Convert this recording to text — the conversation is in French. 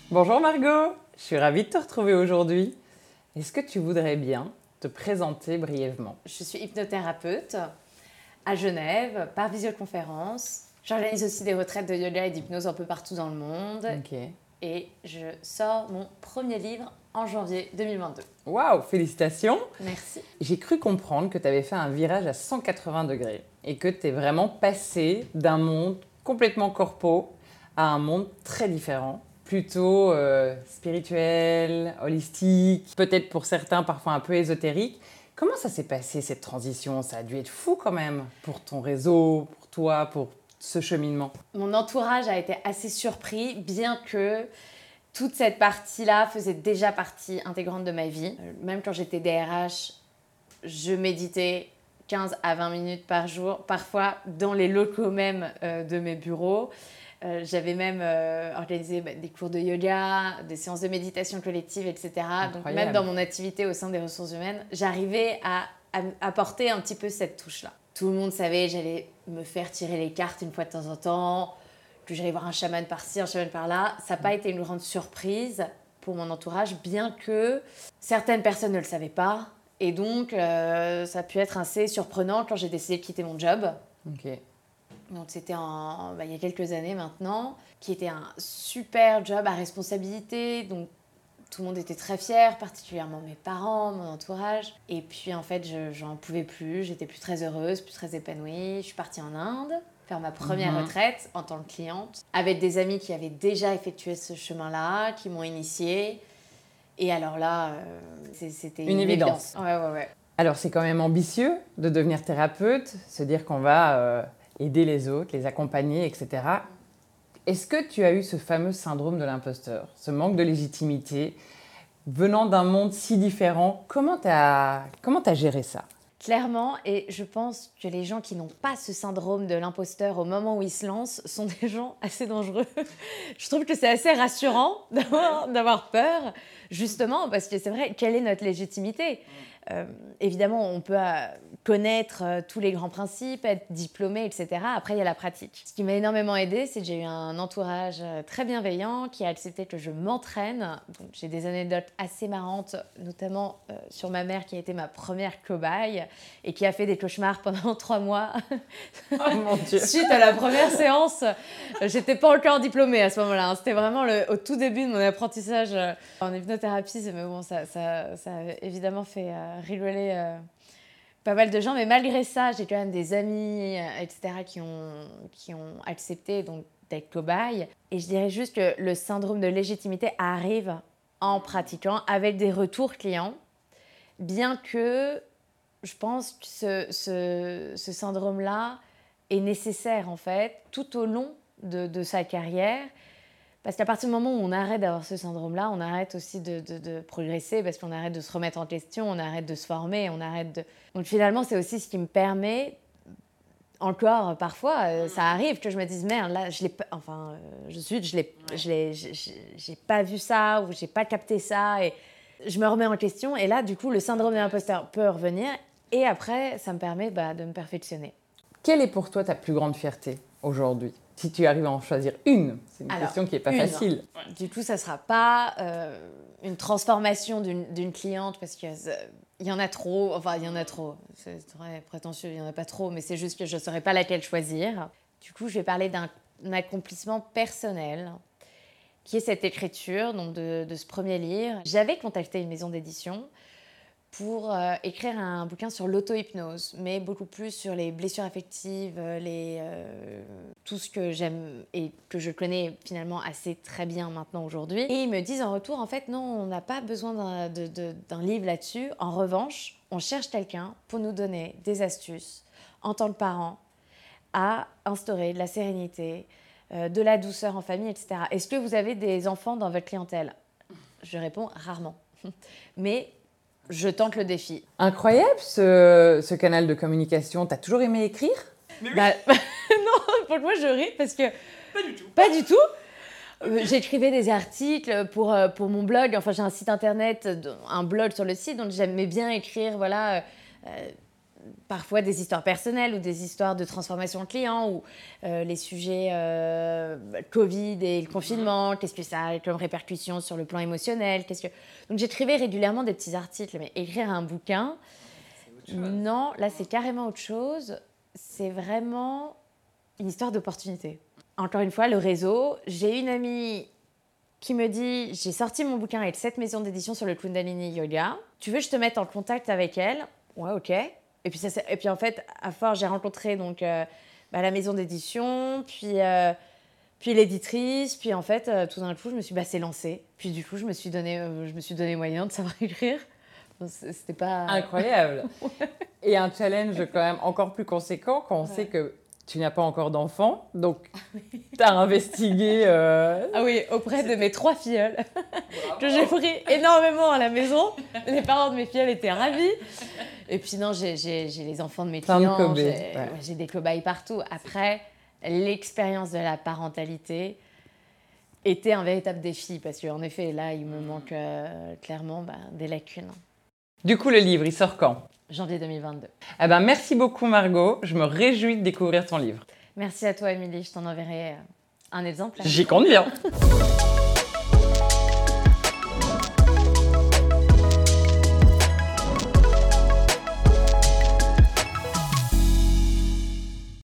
Bonjour Margot, je suis ravie de te retrouver aujourd'hui. Est-ce que tu voudrais bien te présenter brièvement? Je suis hypnothérapeute à Genève par visioconférence. J'organise aussi des retraites de yoga et d'hypnose un peu partout dans le monde. Ok. Et je sors mon premier livre en janvier 2022. Waouh, félicitations! Merci. J'ai cru comprendre que tu avais fait un virage à 180 degrés et que tu es vraiment passé d'un monde complètement corpo à un monde très différent, plutôt spirituel, holistique, peut-être pour certains parfois un peu ésotérique. Comment ça s'est passé cette transition? Ça a dû être fou quand même pour ton réseau, pour toi, pour ce cheminement. Mon entourage a été assez surpris, bien que toute cette partie-là faisait déjà partie intégrante de ma vie. Même quand j'étais DRH, je méditais 15 à 20 minutes par jour, parfois dans les locaux même de mes bureaux. J'avais même organisé des cours de yoga, des séances de méditation collective, etc. Incroyable. Donc même dans mon activité au sein des ressources humaines, j'arrivais à apporter un petit peu cette touche-là. Tout le monde savait, j'allais me faire tirer les cartes une fois de temps en temps, que j'allais voir un chaman par-ci, un chaman par-là. Ça n'a pas été une grande surprise pour mon entourage, bien que certaines personnes ne le savaient pas. Et donc, ça a pu être assez surprenant quand j'ai décidé de quitter mon job. Ok. Donc, c'était il y a quelques années maintenant, qui était un super job à responsabilité. Donc, tout le monde était très fier, particulièrement mes parents, mon entourage. Et puis, en fait, j'en pouvais plus. J'étais plus très heureuse, plus très épanouie. Je suis partie en Inde faire ma première retraite en tant que cliente, avec des amis qui avaient déjà effectué ce chemin-là, qui m'ont initiée. Et alors là, c'était Une évidence. Ouais. Alors, c'est quand même ambitieux de devenir thérapeute, se dire qu'on va aider les autres, les accompagner, etc. Est-ce que tu as eu ce fameux syndrome de l'imposteur, ce manque de légitimité, venant d'un monde si différent? Comment t'as géré ça? Clairement, et je pense que les gens qui n'ont pas ce syndrome de l'imposteur au moment où ils se lancent sont des gens assez dangereux. Je trouve que c'est assez rassurant d'avoir peur, justement, parce que c'est vrai, quelle est notre légitimité ? Évidemment, on peut connaître tous les grands principes, être diplômé, etc. Après, il y a la pratique. Ce qui m'a énormément aidée, c'est que j'ai eu un entourage très bienveillant qui a accepté que je m'entraîne. Donc, j'ai des anecdotes assez marrantes, notamment sur ma mère qui a été ma première cobaye et qui a fait des cauchemars pendant 3 mois. Oh mon Dieu! Suite à la première séance, j'étais pas encore diplômée à ce moment-là. C'était vraiment au tout début de mon apprentissage en hypnothérapie. Mais bon, ça a évidemment fait rigoler pas mal de gens. Mais malgré ça, j'ai quand même des amis, etc. qui ont accepté donc, d'être cobayes. Et je dirais juste que le syndrome de légitimité arrive en pratiquant avec des retours clients, bien que je pense que ce syndrome-là est nécessaire en fait tout au long de sa carrière, parce qu'à partir du moment où on arrête d'avoir ce syndrome-là, on arrête aussi de progresser, parce qu'on arrête de se remettre en question, on arrête de se former, Donc finalement, c'est aussi ce qui me permet, encore parfois, ça arrive que je me dise merde, là, je l'ai pas vu ça, ou j'ai pas capté ça, et je me remets en question, et là, du coup, le syndrome de l'imposteur peut revenir, et après, ça me permet de me perfectionner. Quelle est pour toi ta plus grande fierté aujourd'hui? Si tu arrives à en choisir une, c'est une question qui n'est pas facile. Du coup, ça ne sera pas une transformation d'une cliente, parce qu'il y en a trop. Enfin, il y en a trop. C'est très prétentieux, il n'y en a pas trop, mais c'est juste que je ne saurais pas laquelle choisir. Du coup, je vais parler d'un accomplissement personnel, qui est cette écriture donc de ce premier livre. J'avais contacté une maison d'édition pour écrire un bouquin sur l'auto-hypnose, mais beaucoup plus sur les blessures affectives, tout ce que j'aime et que je connais finalement assez très bien maintenant aujourd'hui. Et ils me disent en retour, en fait, non, on n'a pas besoin d'un livre là-dessus. En revanche, on cherche quelqu'un pour nous donner des astuces en tant que parent à instaurer de la sérénité, de la douceur en famille, etc. Est-ce que vous avez des enfants dans votre clientèle ? Je réponds rarement. Mais je tente le défi. Incroyable ce canal de communication. T'as toujours aimé écrire? Mais oui. Non, pour moi je ris parce que... Pas du tout. J'écrivais des articles pour mon blog. Enfin, j'ai un site internet, un blog sur le site, donc j'aimais bien écrire, parfois des histoires personnelles ou des histoires de transformation client ou les sujets Covid et le confinement, qu'est-ce que ça a comme répercussion sur le plan émotionnel, Donc j'écrivais régulièrement des petits articles, mais écrire un bouquin, non, là c'est carrément autre chose. C'est vraiment une histoire d'opportunité. Encore une fois, le réseau, j'ai une amie qui me dit « J'ai sorti mon bouquin avec 7 maisons d'édition sur le Kundalini Yoga. Tu veux que je te mette en contact avec elle ?» Ouais, ok. Et puis en fait, à force, j'ai rencontré donc, la maison d'édition, puis l'éditrice, puis en fait, tout d'un coup, je me suis dit, c'est lancé. Puis du coup, je me suis donné moyen de savoir écrire. C'était pas... Incroyable. Et un challenge quand même encore plus conséquent quand on sait que tu n'as pas encore d'enfant, donc tu as investigué... Ah oui, auprès de mes 3 filleuls, que j'ai pris énormément à la maison. Les parents de mes filleuls étaient ravis. Et puis non, j'ai les enfants de mes clients, j'ai des cobayes partout. Après, l'expérience de la parentalité était un véritable défi, parce qu'en effet, là, il me manque clairement des lacunes. Du coup, le livre, il sort quand ? Janvier 2022. Eh ben, merci beaucoup Margot, je me réjouis de découvrir ton livre. Merci à toi Émilie, je t'en enverrai un exemplaire. J'y compte bien.